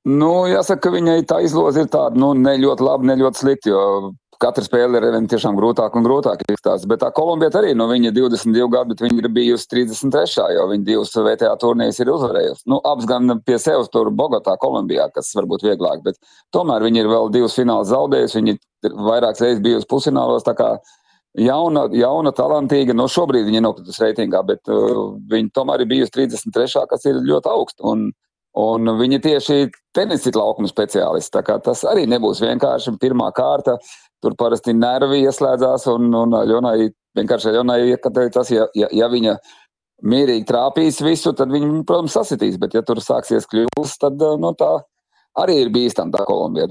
Nu, jāsaka, ka viņai tā izloze ir tāda, ne ļoti labi, ne ļoti slikti, jo katra spēle ir tiešām grūtāk un grūtāk izstāsta. Bet tā Kolumbieta arī, viņa 22 gadu, bet viņa ir bijusi 33. jo viņa 2 VTA turnīrus ir uzvarējusi. Abas gan pie sevis tur Bogotā, Kolumbijā, kas varbūt vieglāk, bet tomēr viņa ir vēl 2 finālus zaudējusi, viņa ir vairākas reizes bijusi pusfinālos, tā kā jauna, talantīga, šobrīd viņa nokritus reitingā, bet viņa tomēr ir bijusi 33. kas ir ļoti augsta. Un viņa tieši tenisita laukuma speciālists, tā kā tas arī nebūs vienkārši pirmā kārta, tur parasti nervi ieslēdzās, un Aļonai tas, ja viņa mierīgi trāpīs visu, tad viņa, protams, sasitīs, bet ja tur sāksies kļūst, tad tā arī ir bīstam tā Kolumbija.